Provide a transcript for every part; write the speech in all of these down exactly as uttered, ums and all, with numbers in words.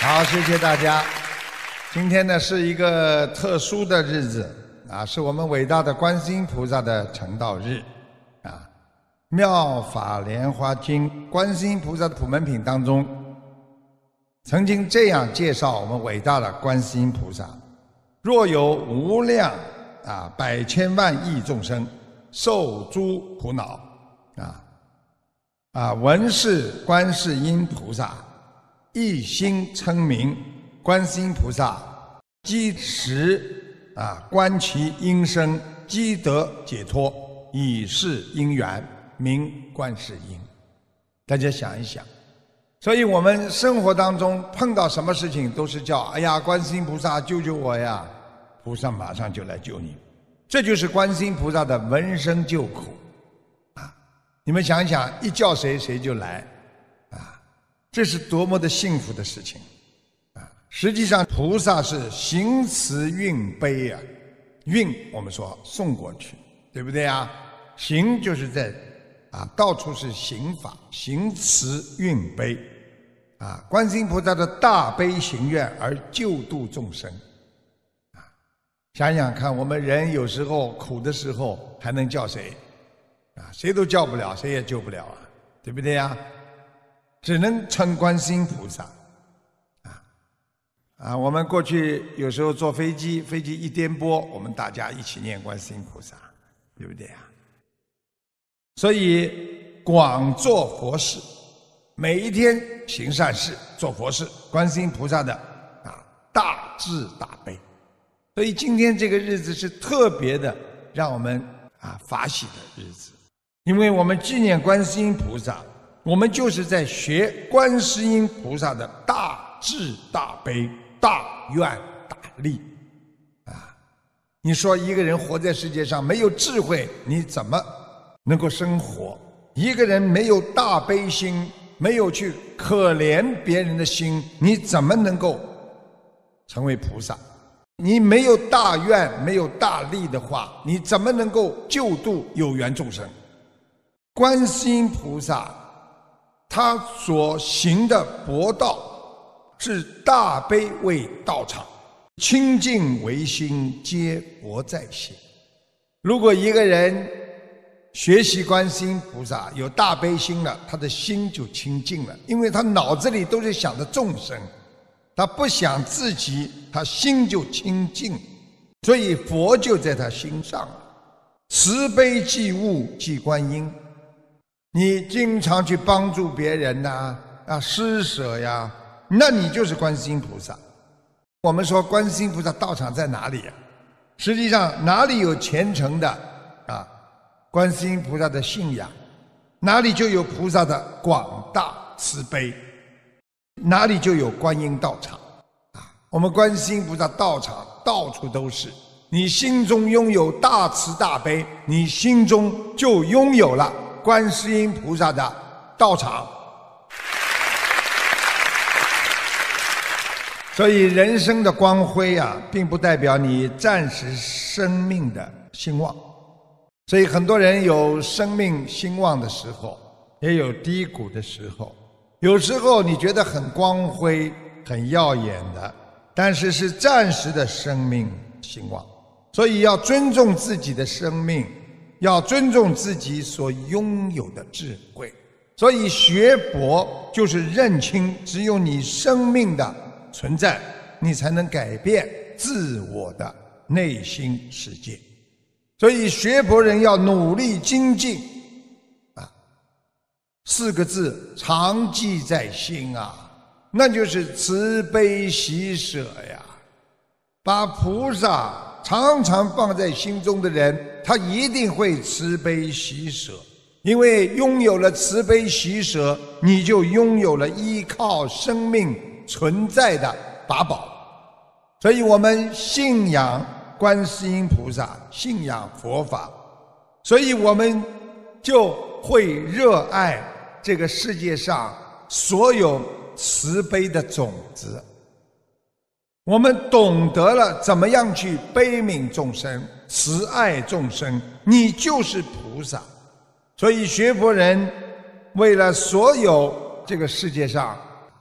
好，谢谢大家。今天呢是一个特殊的日子啊，是我们伟大的观世音菩萨的成道日啊。《妙法莲华经》观世音菩萨的普门品当中，曾经这样介绍我们伟大的观世音菩萨：若有无量啊百千万亿众生受诸苦恼啊啊，闻是观世音菩萨，一心称名观世音菩萨，即时啊观其音声，即得解脱，以是因缘名观世音。大家想一想，所以我们生活当中碰到什么事情都是叫哎呀观世音菩萨救救我呀，菩萨马上就来救你。这就是观世音菩萨的闻声救苦啊！你们想一想，一叫谁谁就来啊，这是多么的幸福的事情啊！实际上菩萨是行慈运悲啊，运我们说送过去，对不对啊？行就是在啊到处是行法，行慈运悲啊，观世音菩萨的大悲行愿而救度众生。想想看，我们人有时候苦的时候还能叫谁啊？谁都叫不了，谁也救不了啊，对不对呀？只能称观世音菩萨啊啊！我们过去有时候坐飞机，飞机一颠簸，我们大家一起念观世音菩萨，对不对呀？所以广做佛事，每一天行善事，做佛事，观世音菩萨的啊大智大悲。所以今天这个日子是特别的让我们啊法喜的日子，因为我们纪念观世音菩萨，我们就是在学观世音菩萨的大智大悲、大愿大力啊！你说一个人活在世界上没有智慧，你怎么能够生活？一个人没有大悲心，没有去可怜别人的心，你怎么能够成为菩萨？你没有大愿，没有大力的话，你怎么能够救度有缘众生？观世音菩萨他所行的博道是大悲为道场，清净为心，皆佛在心。如果一个人学习观世音菩萨有大悲心了，他的心就清净了，因为他脑子里都是想着众生，他不想自己，他心就清净，所以佛就在他心上了。慈悲济物即观音，你经常去帮助别人呐、啊，啊施舍呀，那你就是观世音菩萨。我们说观世音菩萨道场在哪里呀、啊？实际上哪里有虔诚的啊观世音菩萨的信仰，哪里就有菩萨的广大慈悲，哪里就有观音道场啊！我们观世音菩萨道场到处都是，你心中拥有大慈大悲，你心中就拥有了观世音菩萨的道场。所以人生的光辉啊，并不代表你暂时生命的兴旺。所以很多人有生命兴旺的时候，也有低谷的时候。有时候你觉得很光辉、很耀眼的，但是是暂时的生命兴旺。所以要尊重自己的生命，要尊重自己所拥有的智慧。所以学佛就是认清，只有你生命的存在，你才能改变自我的内心世界。所以学佛人要努力精进啊，四个字常记在心啊，那就是慈悲喜舍呀。把菩萨常常放在心中的人，他一定会慈悲喜舍，因为拥有了慈悲喜舍，你就拥有了依靠生命存在的法宝。所以我们信仰观世音菩萨，信仰佛法，所以我们就会热爱这个世界上所有慈悲的种子。我们懂得了怎么样去悲悯众生、慈爱众生，你就是菩萨。所以学佛人为了所有这个世界上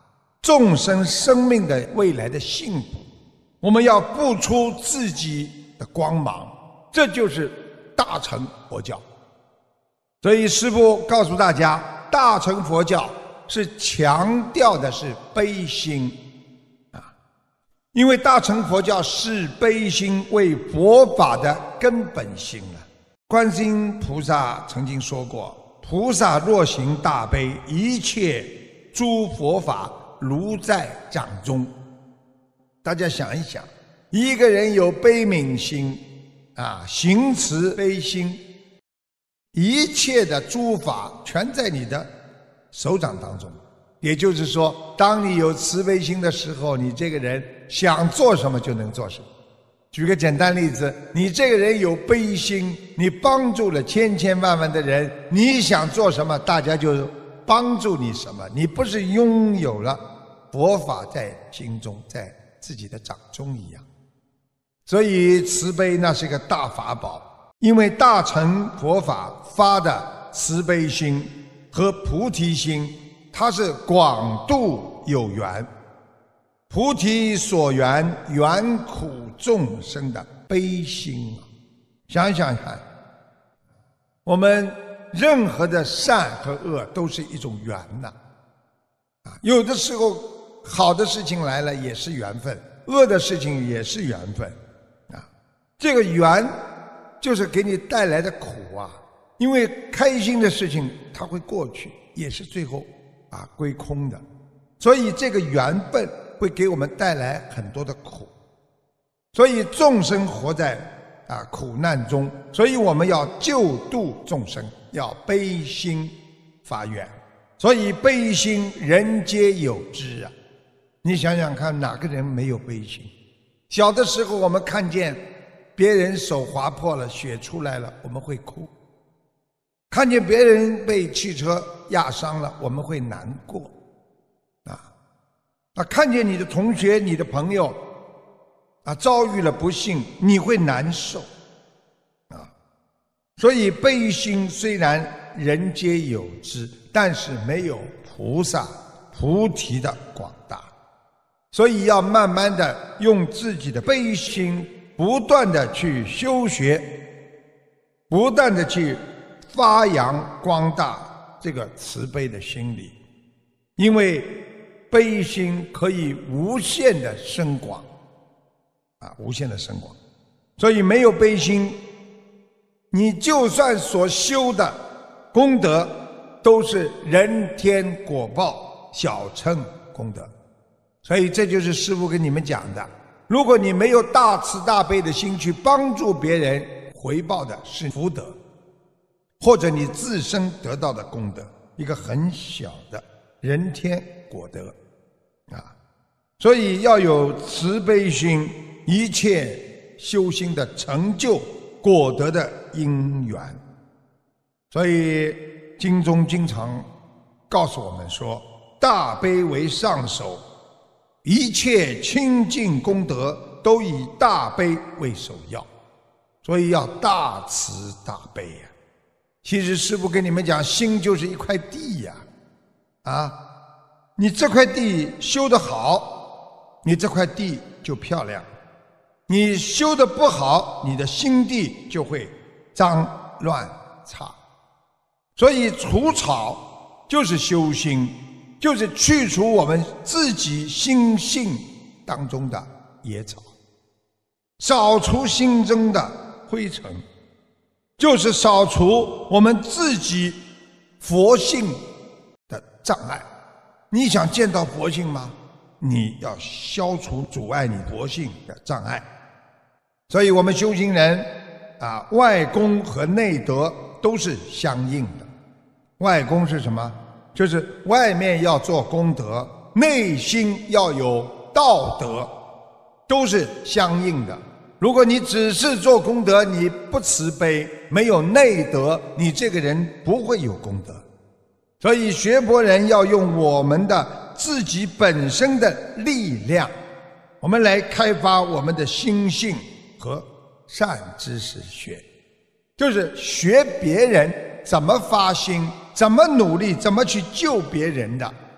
众生生命的未来的幸福，我们要布出自己的光芒，这就是大乘佛教。所以师父告诉大家，大乘佛教是强调的是悲心啊，因为大乘佛教视悲心为佛法的根本心了。观世音菩萨曾经说过，菩萨若行大悲，一切诸佛法如在掌中。大家想一想，一个人有悲悯心啊，行慈悲心，一切的诸法全在你的手掌当中。也就是说，当你有慈悲心的时候，你这个人想做什么就能做什么。举个简单例子，你这个人有悲心，你帮助了千千万万的人，你想做什么，大家就帮助你什么。你不是拥有了佛法在心中，在自己的掌中一样。所以慈悲那是一个大法宝，因为大乘佛法发的慈悲心和菩提心，它是广度有缘，菩提所缘，缘苦众生的悲心啊！想想看，我们任何的善和恶都是一种缘呐、啊，啊，有的时候好的事情来了也是缘分，恶的事情也是缘分啊。这个缘就是给你带来的苦啊，因为开心的事情它会过去，也是最后啊归空的，所以这个缘分会给我们带来很多的苦。所以众生活在啊苦难中，所以我们要救度众生，要悲心发愿。所以悲心人皆有之啊！你想想看，哪个人没有悲心？小的时候我们看见别人手划破了，血出来了，我们会哭；看见别人被汽车压伤了，我们会难过。啊啊！看见你的同学、你的朋友啊，遭遇了不幸，你会难受，啊，所以悲心虽然人皆有之，但是没有菩萨菩提的广大，所以要慢慢的用自己的悲心，不断的去修学，不断的去发扬光大这个慈悲的心理，因为悲心可以无限的深广。啊，无限的深广，所以没有悲心，你就算所修的功德都是人天果报，小乘功德。所以这就是师父跟你们讲的，如果你没有大慈大悲的心去帮助别人，回报的是福德，或者你自身得到的功德，一个很小的人天果德啊。所以要有慈悲心，一切修心的成就果德的因缘。所以经中经常告诉我们说，大悲为上首，一切清净功德都以大悲为首要。所以要大慈大悲呀、啊。其实师父跟你们讲，心就是一块地呀、啊，啊，你这块地修得好，你这块地就漂亮。你修得不好，你的心地就会脏乱差。所以除草就是修心，就是去除我们自己心性当中的野草，扫除心中的灰尘，就是扫除我们自己佛性的障碍。你想见到佛性吗？你要消除阻碍你佛性的障碍。所以我们修行人啊，外功和内德都是相应的。外功是什么？就是外面要做功德，内心要有道德，都是相应的。如果你只是做功德，你不慈悲，没有内德，你这个人不会有功德。所以学佛人要用我们的自己本身的力量，我们来开发我们的心性和善知识学，就是学别人怎么发心，怎么努力，怎么去救别人的。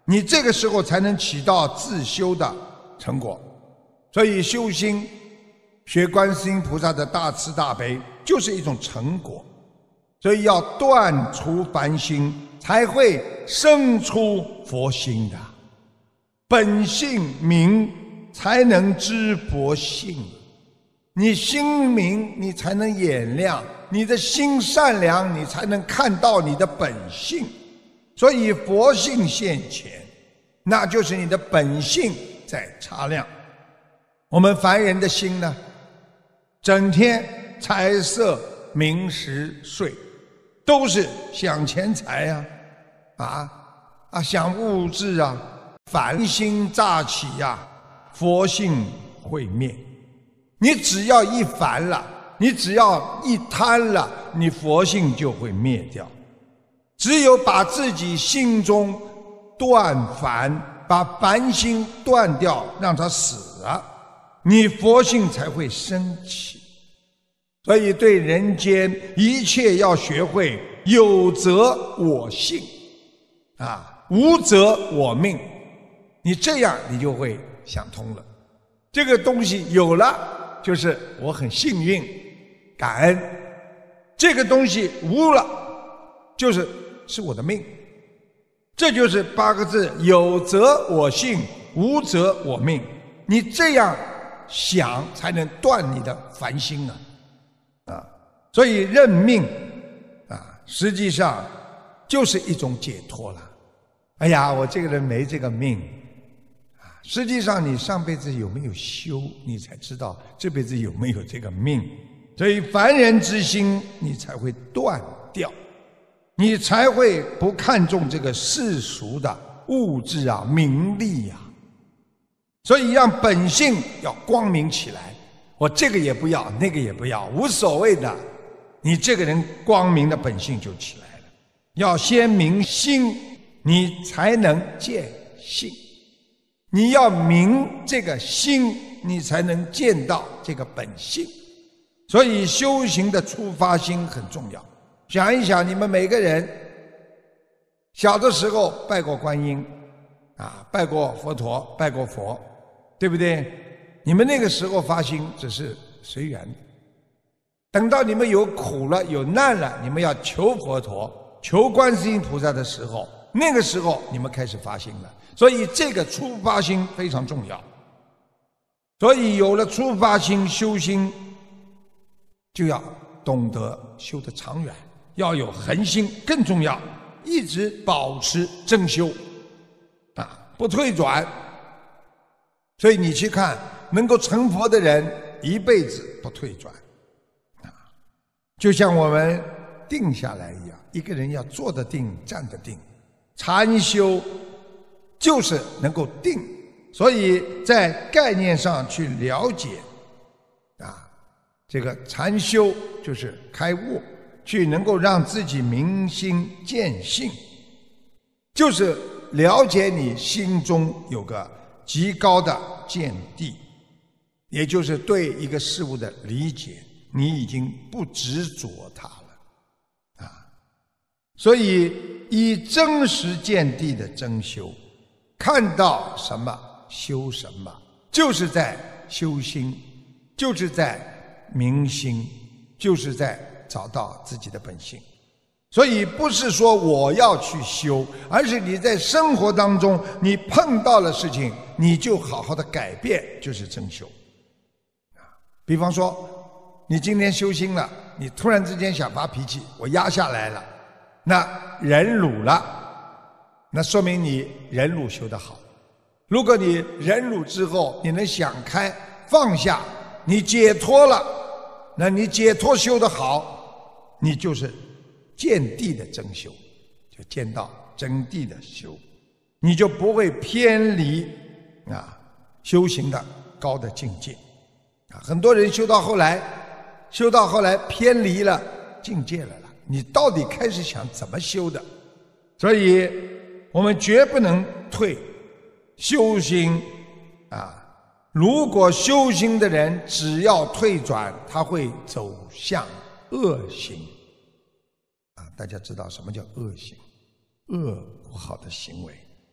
你这个时候才能起到自修的成果。所以修心，学观世音菩萨的大慈大悲，就是一种成果。所以要断除凡心，才会生出佛心的。本性明，才能知佛性。你心明，你才能眼亮；你的心善良，你才能看到你的本性。所以佛性现前，那就是你的本性在擦亮。我们凡人的心呢，整天财色名食睡，都是想钱财呀、啊，啊啊想物质啊，凡心乍起呀、啊，佛性会灭。你只要一烦了，你只要一贪了，你佛性就会灭掉。只有把自己心中断烦，把烦心断掉，让它死了，你佛性才会升起。所以对人间一切要学会有则我性，啊，无则我命。你这样你就会想通了。这个东西有了，就是我很幸运，感恩；这个东西无了，就是是我的命。这就是八个字：有则我幸，无则我命。你这样想，才能断你的烦心啊！啊，所以认命啊，实际上就是一种解脱了。哎呀，我这个人没这个命啊！实际上，你上辈子有没有修，你才知道这辈子有没有这个命。所以凡人之心，你才会断掉。你才会不看重这个世俗的物质啊、名利啊。所以让本性要光明起来，我这个也不要，那个也不要，无所谓的。你这个人光明的本性就起来了。要先明心，你才能见性。你要明这个心，你才能见到这个本性。所以修行的出发心很重要。想一想，你们每个人小的时候拜过观音啊，拜过佛陀，拜过佛，对不对？你们那个时候发心只是随缘的。等到你们有苦了、有难了，你们要求佛陀、求观世音菩萨的时候，那个时候你们开始发心了。所以这个出发心非常重要。所以有了出发心，修心就要懂得修得长远。要有恒心，更重要，一直保持正修啊，不退转。所以你去看能够成佛的人，一辈子不退转啊，就像我们定下来一样，一个人要坐得定，站得定。禅修就是能够定，所以在概念上去了解啊，这个禅修就是开悟。去能够让自己明心见性，就是了解你心中有个极高的见地，也就是对一个事物的理解，你已经不执着它了啊。所以以真实见地的真修，看到什么修什么，就是在修心，就是在明心，就是在找到自己的本性。所以不是说我要去修，而是你在生活当中你碰到了事情，你就好好的改变，就是真修。比方说你今天修心了，你突然之间想发脾气，我压下来了，那忍辱了，那说明你忍辱修得好。如果你忍辱之后你能想开放下，你解脱了，那你解脱修得好，你就是见地的真修，就见到真谛的修，你就不会偏离啊修行的高的境界啊。很多人修到后来，修到后来偏离了境界了啦，你到底开始想怎么修的？所以我们绝不能退修心啊。如果修心的人只要退转，他会走向恶行啊！大家知道什么叫恶行？恶不好的行为。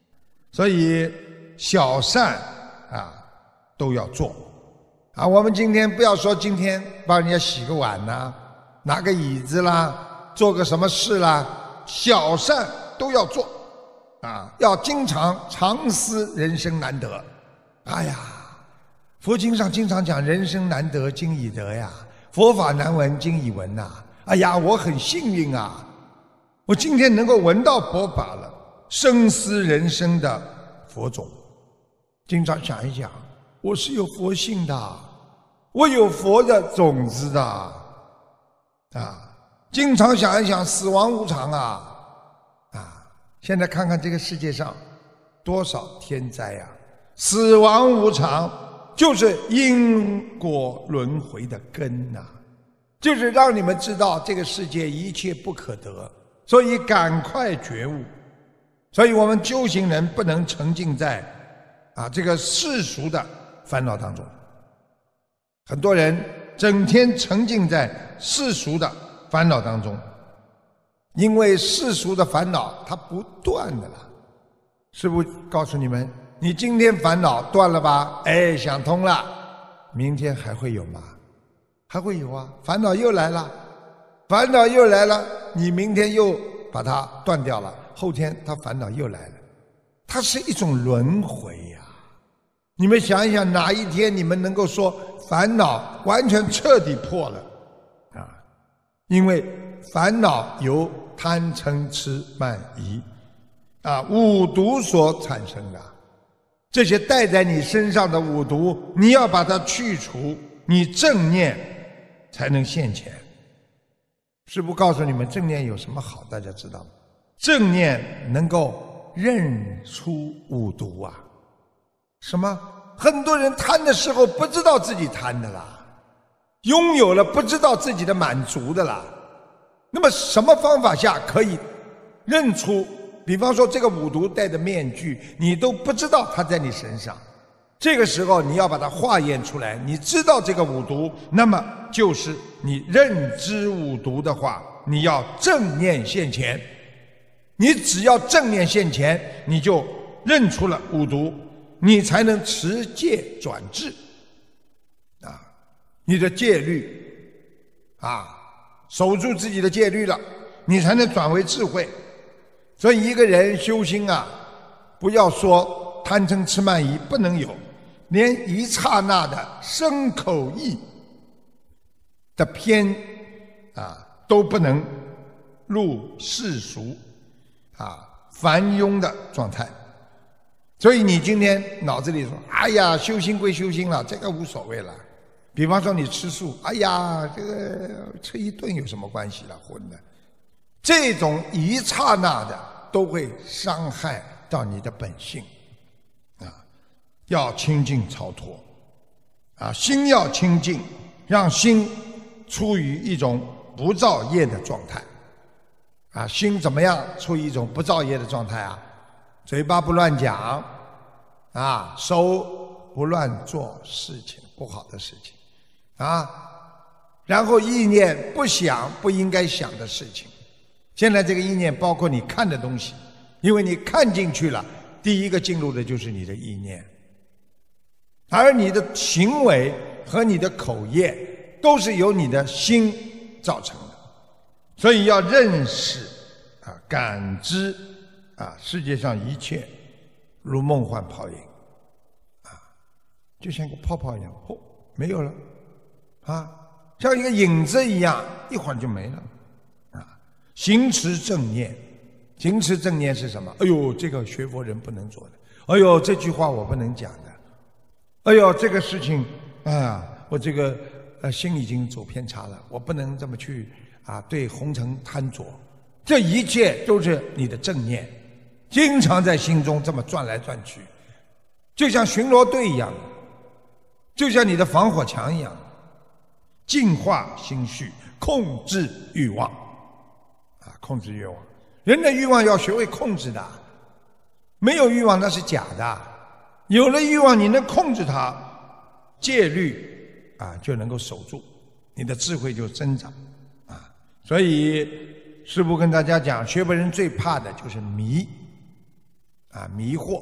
所以小善啊都要做啊。我们今天不要说今天帮人家洗个碗啦，拿个椅子啦，做个什么事啦，小善都要做啊，要经常常思人生难得。哎呀，佛经上经常讲人生难得今已得呀，佛法难闻今已闻呐。哎呀，我很幸运啊，我今天能够闻到佛法了，深思人生的佛种。经常想一想，我是有佛性的，我有佛的种子的啊。经常想一想，死亡无常啊啊！现在看看这个世界上多少天灾啊！死亡无常就是因果轮回的根呐、啊，就是让你们知道这个世界一切不可得，所以赶快觉悟。所以我们修行人不能沉浸在啊这个世俗的烦恼当中。很多人整天沉浸在世俗的烦恼当中，因为世俗的烦恼它不断的了。师父告诉你们，你今天烦恼断了吧？哎，想通了，明天还会有吗？还会有啊，烦恼又来了，烦恼又来了，你明天又把它断掉了，后天它烦恼又来了，它是一种轮回呀、啊。你们想一想，哪一天你们能够说烦恼完全彻底破了啊？因为烦恼由贪嗔痴慢疑啊五毒所产生的，这些带在你身上的五毒，你要把它去除，你正念才能现前。师父告诉你们，正念有什么好，大家知道吗？正念能够认出五毒啊。什么？很多人贪的时候不知道自己贪的啦，拥有了不知道自己的满足的啦。那么什么方法下可以认出？比方说这个五毒戴的面具，你都不知道它在你身上，这个时候你要把它化验出来，你知道这个五毒，那么就是你认知五毒的话，你要正念现前。你只要正念现前，你就认出了五毒，你才能持戒转智啊，你的戒律啊守住自己的戒律了，你才能转为智慧。所以一个人修心啊，不要说贪嗔痴慢疑不能有，连一刹那的身口意的偏啊都不能入世俗啊凡庸的状态。所以你今天脑子里说，哎呀，修心归修心了，这个无所谓了。比方说你吃素，哎呀，这个吃一顿有什么关系了，荤的。这种一刹那的都会伤害到你的本性啊！要清净超脱啊，心要清净，让心处于一种不造业的状态啊。心怎么样处于一种不造业的状态啊？嘴巴不乱讲啊，手不乱做事情，不好的事情啊，然后意念不想不应该想的事情。现在这个意念包括你看的东西，因为你看进去了，第一个进入的就是你的意念，而你的行为和你的口业都是由你的心造成的。所以要认识啊，感知啊，世界上一切如梦幻泡影啊，就像一个泡泡一样，嚯，没有了啊，像一个影子一样，一会儿就没了。行持正念，行持正念是什么？哎呦，这个学佛人不能做的。哎呦，这句话我不能讲的。哎呦，这个事情，哎呀，我这个呃心已经走偏差了，我不能这么去啊对红尘贪着。这一切都是你的正念，经常在心中这么转来转去，就像巡逻队一样，就像你的防火墙一样，净化心绪，控制欲望。啊，控制欲望，人的欲望要学会控制的，没有欲望那是假的，有了欲望你能控制它，戒律啊就能够守住，你的智慧就增长啊。所以师父跟大家讲，学佛人最怕的就是迷啊迷惑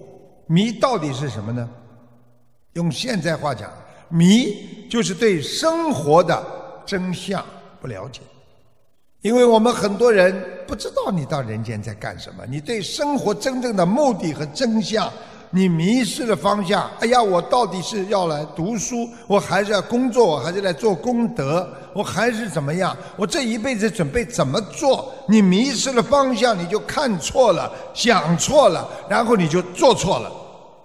迷到底是什么呢？用现在话讲，迷就是对生活的真相不了解。因为我们很多人不知道你到人间在干什么，你对生活真正的目的和真相你迷失了方向。哎呀，我到底是要来读书，我还是要工作，我还是来做功德，我还是怎么样，我这一辈子准备怎么做？你迷失了方向，你就看错了，想错了，然后你就做错了。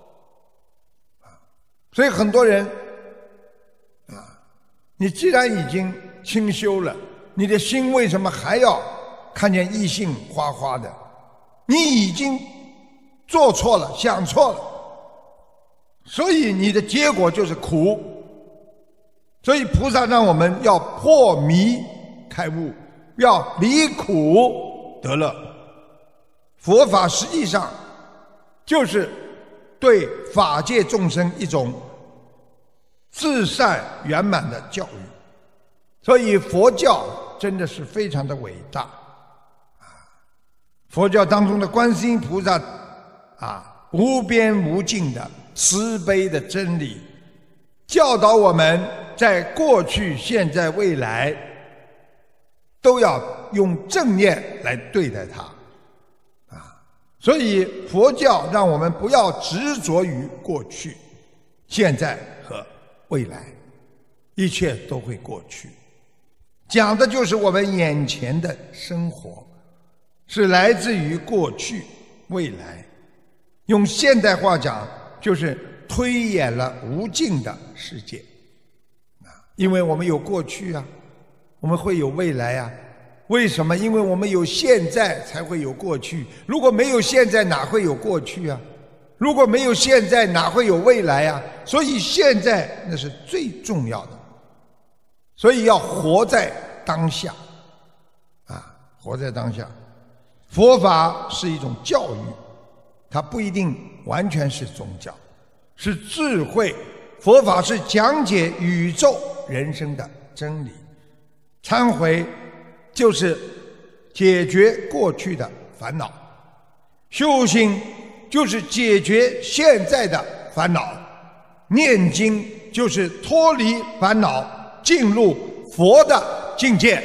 所以很多人啊，你既然已经清修了，你的心为什么还要看见异性花花的？你已经做错了，想错了，所以你的结果就是苦。所以菩萨让我们要破迷开悟，要离苦得乐。佛法实际上就是对法界众生一种至善圆满的教育。所以佛教真的是非常的伟大啊！佛教当中的观世音菩萨啊，无边无尽的慈悲的真理，教导我们在过去、现在、未来都要用正念来对待它啊！所以佛教让我们不要执着于过去、现在和未来，一切都会过去。讲的就是我们眼前的生活，是来自于过去、未来。用现代话讲，就是推演了无尽的世界。因为我们有过去啊，我们会有未来啊。为什么？因为我们有现在才会有过去。如果没有现在，哪会有过去啊？如果没有现在，哪会有未来啊？所以现在那是最重要的。所以要活在当下啊，活在当下。佛法是一种教育，它不一定完全是宗教，是智慧。佛法是讲解宇宙人生的真理。忏悔就是解决过去的烦恼，修行就是解决现在的烦恼，念经就是脱离烦恼，进入佛的境界。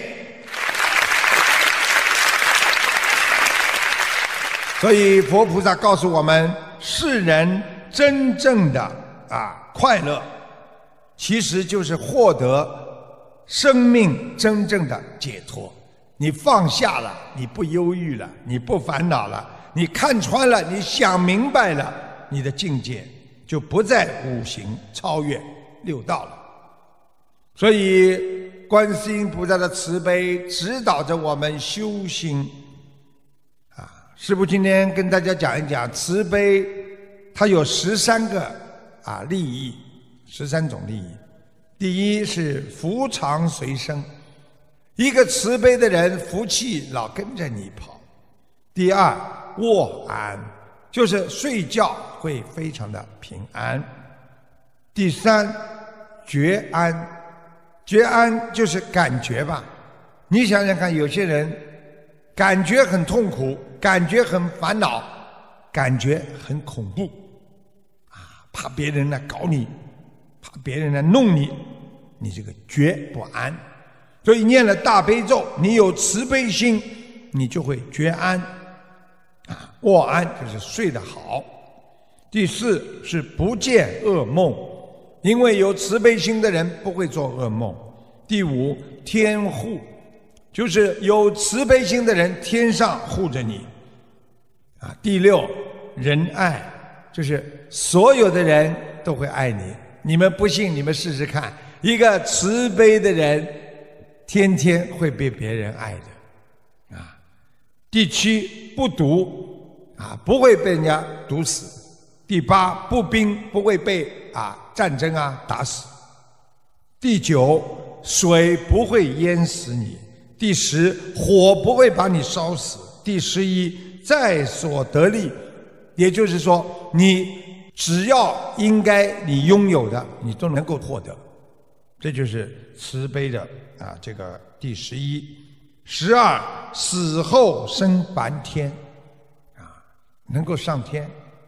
所以佛菩萨告诉我们，世人真正的啊快乐，其实就是获得生命真正的解脱。你放下了，你不忧郁了，你不烦恼了，你看穿了，你想明白了，你的境界就不在五行，超越六道了。所以观世音菩萨的慈悲指导着我们修心啊。师父今天跟大家讲一讲慈悲，它有十三个啊利益，十三种利益。第一是福长随身，一个慈悲的人，福气老跟着你跑。第二，卧安，就是睡觉会非常的平安。第三，觉安，觉安就是感觉吧。你想想看，有些人感觉很痛苦，感觉很烦恼，感觉很恐怖啊，怕别人来搞你，怕别人来弄你，你这个觉不安。所以念了大悲咒，你有慈悲心，你就会觉安啊。卧安就是睡得好。第四是不见噩梦，因为有慈悲心的人不会做噩梦。第五，天护，就是有慈悲心的人，天上护着你啊。第六，仁爱，就是所有的人都会爱你。你们不信，你们试试看，一个慈悲的人天天会被别人爱的啊。第七，不毒啊，不会被人家毒死。第八，不兵，不会被啊战争啊打死。第九，水不会淹死你。第十，火不会把你烧死。第十一，在所得利，也就是说，你只要应该你拥有的，你都能够获得。这就是慈悲的啊，这个第十一。十二，死后升梵天啊，能够上天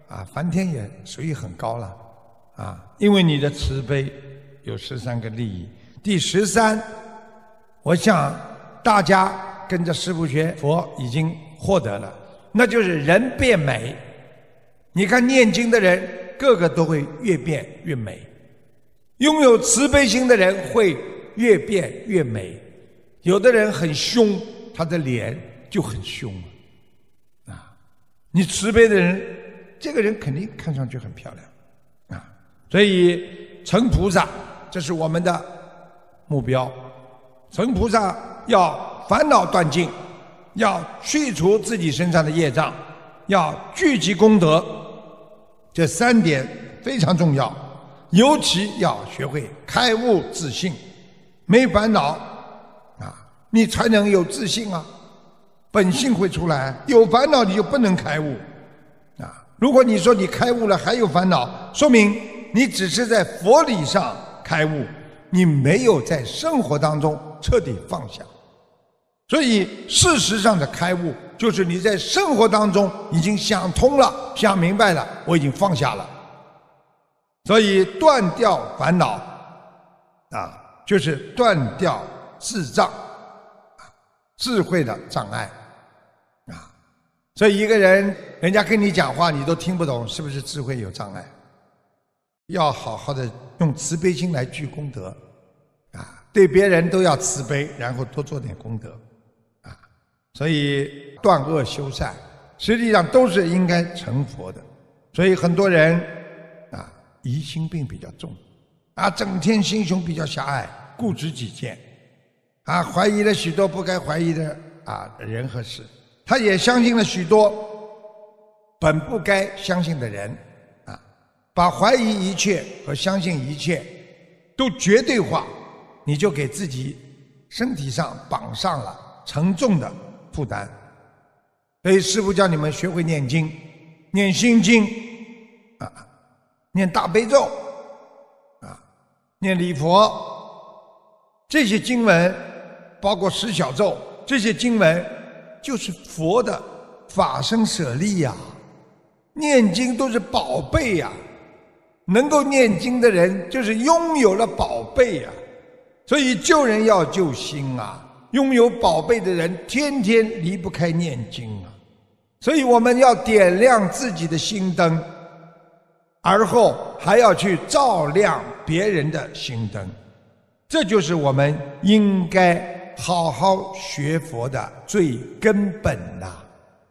啊，梵天也属于很高了啊，因为你的慈悲有十三个利益。第十三，我想大家跟着师父学佛已经获得了，那就是人变美。你看念经的人个个都会越变越美，拥有慈悲心的人会越变越美。有的人很凶，他的脸就很凶啊。你慈悲的人，这个人肯定看上去很漂亮啊。所以成菩萨，这是我们的目标。成菩萨要烦恼断尽，要去除自己身上的业障，要聚集功德，这三点非常重要。尤其要学会开悟自信，没烦恼啊，你才能有自信啊，本性会出来。有烦恼你就不能开悟啊。如果你说你开悟了还有烦恼，说明你只是在佛理上开悟，你没有在生活当中彻底放下。所以事实上的开悟，就是你在生活当中已经想通了，想明白了，我已经放下了。所以断掉烦恼啊，就是断掉智障啊，智慧的障碍啊。所以一个人，人家跟你讲话你都听不懂，是不是智慧有障碍？要好好的用慈悲心来聚功德啊，对别人都要慈悲，然后多做点功德啊。所以断恶修善，实际上都是应该成佛的。所以很多人啊，疑心病比较重啊，整天心胸比较狭隘，固执己见啊，怀疑了许多不该怀疑的啊人和事，他也相信了许多本不该相信的人啊，把怀疑一切和相信一切都绝对化，你就给自己身体上绑上了沉重的负担。所以师父叫你们学会念经，念心经啊，念大悲咒啊，念礼佛，这些经文包括十小咒，这些经文就是佛的法身舍利呀、啊。念经都是宝贝呀、啊，能够念经的人就是拥有了宝贝呀、啊。所以救人要救心啊，拥有宝贝的人天天离不开念经啊。所以我们要点亮自己的心灯，而后还要去照亮别人的心灯，这就是我们应该好好学佛的最根本呐、啊。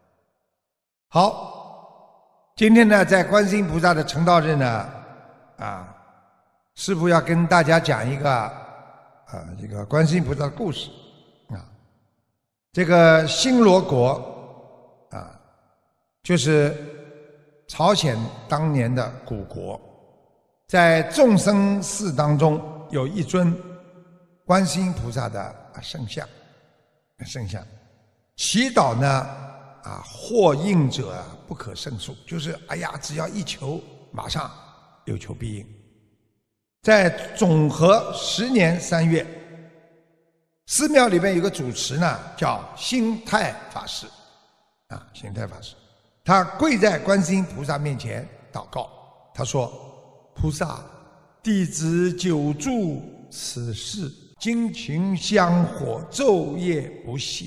好，今天呢，在观世音菩萨的成道日呢，啊，师父要跟大家讲一个啊，这个观世音菩萨的故事啊。这个新罗国啊，就是朝鲜当年的古国，在众生寺当中有一尊观世音菩萨的圣像，圣像祈祷呢啊，获应者啊不可胜数，就是哎呀，只要一求，马上有求必应。在总和十年三月，寺庙里面有个主持呢，叫心太法师啊，心太法师。他跪在观世音菩萨面前祷告，他说：“菩萨，弟子久住此事，精勤香火，昼夜不懈。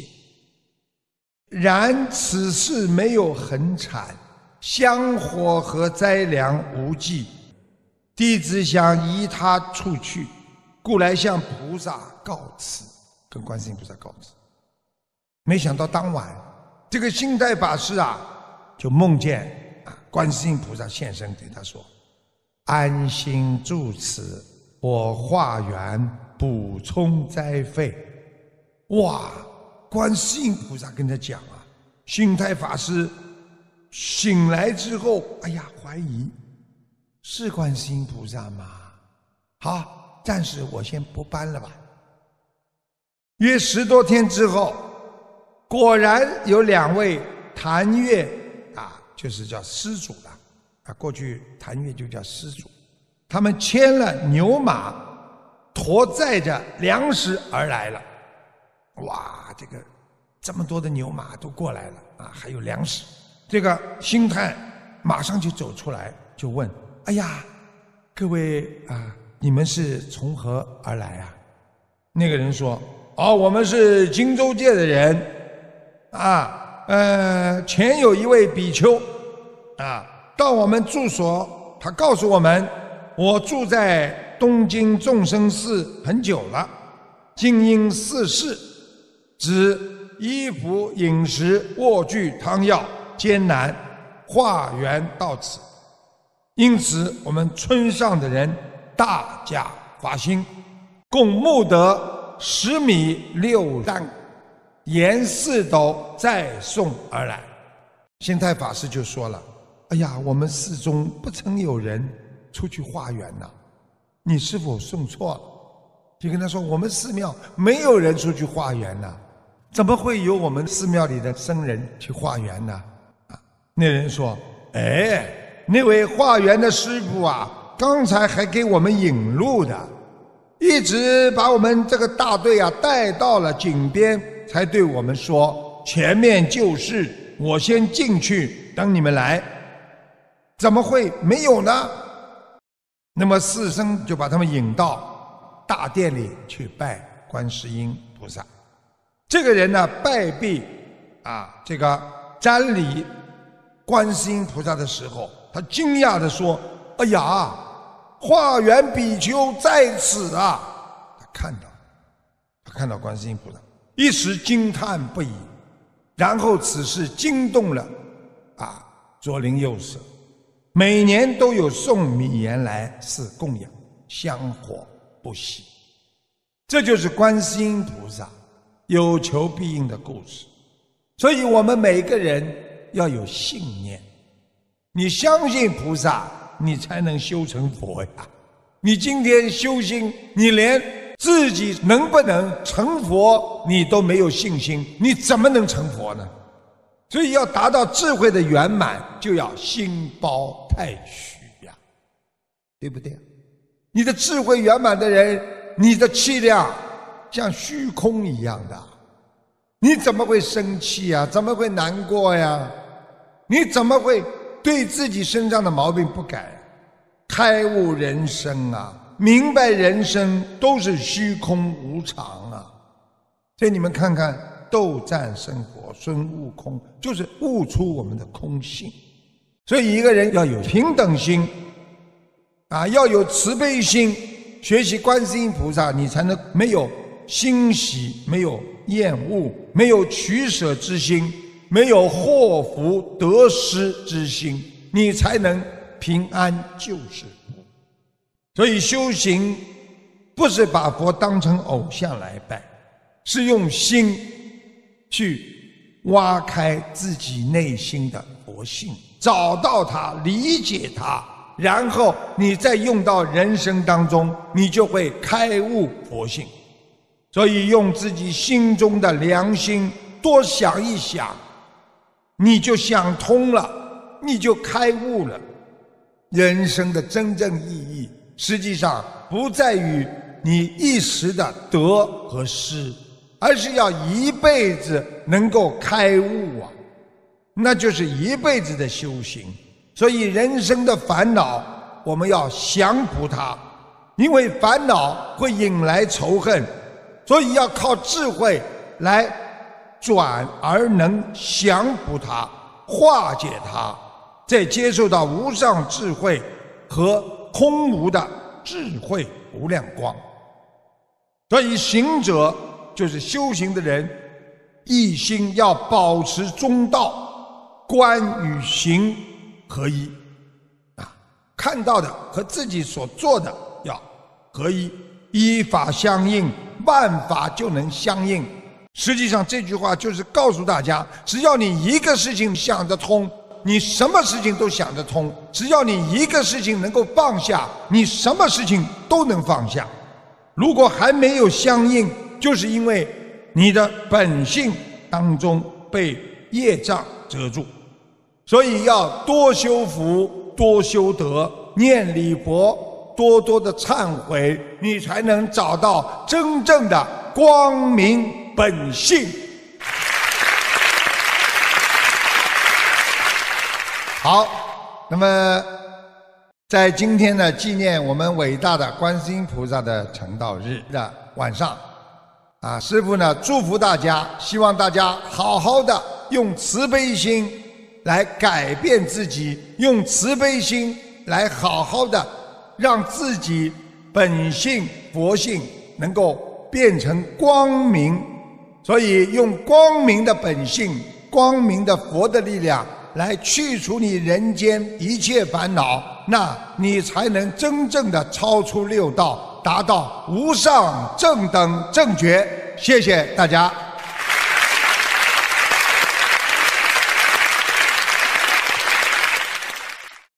然此事没有恒产，香火和灾粮无济，弟子想移他处去，故来向菩萨告辞。”跟观世音菩萨告辞。没想到当晚，这个心太法师啊，就梦见啊，观世音菩萨现身对他说：“安心住此，我化缘补充灾费。”哇！观世音菩萨跟他讲啊，心太法师醒来之后，哎呀，怀疑是观世音菩萨吗？好，暂时我先不搬了吧。约十多天之后，果然有两位谭月啊，就是叫施主了啊，过去谭月就叫施主，他们牵了牛马，驮载着粮食而来了。哇，这个这么多的牛马都过来了啊，还有粮食。这个心太马上就走出来，就问：哎呀，各位啊，你们是从何而来啊？那个人说：哦，我们是荆州界的人啊，呃，前有一位比丘啊，到我们住所，他告诉我们，我住在东京众生寺很久了，经因四事，指衣服、饮食、卧具、汤药艰难，化缘到此。因此，我们村上的人大家发心，共募得十米六担，沿四斗再送而来。仙太法师就说了：哎呀，我们寺中不曾有人出去化缘呐、啊，你是否送错了？就跟他说，我们寺庙没有人出去化缘呐、啊，怎么会有我们寺庙里的僧人去化缘呢？啊，那人说：哎，那位化缘的师父啊，刚才还给我们引路的，一直把我们这个大队啊带到了井边，才对我们说前面就是，我先进去等你们来。怎么会没有呢？那么四僧就把他们引到大殿里去拜观世音菩萨。这个人呢，拜毕啊这个瞻礼观世音菩萨的时候，他惊讶地说：哎呀，化缘比丘在此啊！他看到他看到观世音菩萨，一时惊叹不已，然后此事惊动了啊左邻右舍，每年都有送米盐来寺供养，香火不息。这就是观世音菩萨有求必应的故事。所以我们每个人要有信念，你相信菩萨，你才能修成佛呀。你今天修心，你连自己能不能成佛你都没有信心，你怎么能成佛呢？所以要达到智慧的圆满，就要心包太虚呀，对不对？你的智慧圆满的人，你的气量像虚空一样的，你怎么会生气啊？怎么会难过呀？你怎么会对自己身上的毛病不改？开悟人生啊，明白人生都是虚空无常啊。所以你们看看斗战胜佛孙悟空，就是悟出我们的空性。所以一个人要有平等心啊，要有慈悲心，学习观世音菩萨，你才能没有欣喜，没有厌恶，没有取舍之心，没有祸福得失之心，你才能平安就是福。所以修行不是把佛当成偶像来拜，是用心去挖开自己内心的佛性，找到它，理解它，然后你再用到人生当中，你就会开悟佛性。所以用自己心中的良心多想一想，你就想通了，你就开悟了。人生的真正意义，实际上不在于你一时的得和失，而是要一辈子能够开悟啊，那就是一辈子的修行。所以人生的烦恼，我们要降伏它，因为烦恼会引来仇恨，所以要靠智慧来转而能降伏它，化解它，再接受到无上智慧和空无的智慧无量光。所以行者就是修行的人，一心要保持中道，观与行合一啊，看到的和自己所做的要合一，依法相应，万法就能相应。实际上这句话就是告诉大家，只要你一个事情想得通，你什么事情都想得通；只要你一个事情能够放下，你什么事情都能放下。如果还没有相应，就是因为你的本性当中被业障遮住。所以要多修福，多修德，念礼佛，多多的忏悔，你才能找到真正的光明本性。好， 那么在今天呢，纪念我们伟大的观世音菩萨的成道日的晚上，啊，师父呢祝福大家，希望大家好好的用慈悲心来改变自己，用慈悲心来好好的让自己本性佛性能够变成光明。所以用光明的本性，光明的佛的力量来去除你人间一切烦恼，那你才能真正的超出六道，达到无上正等正觉。谢谢大家。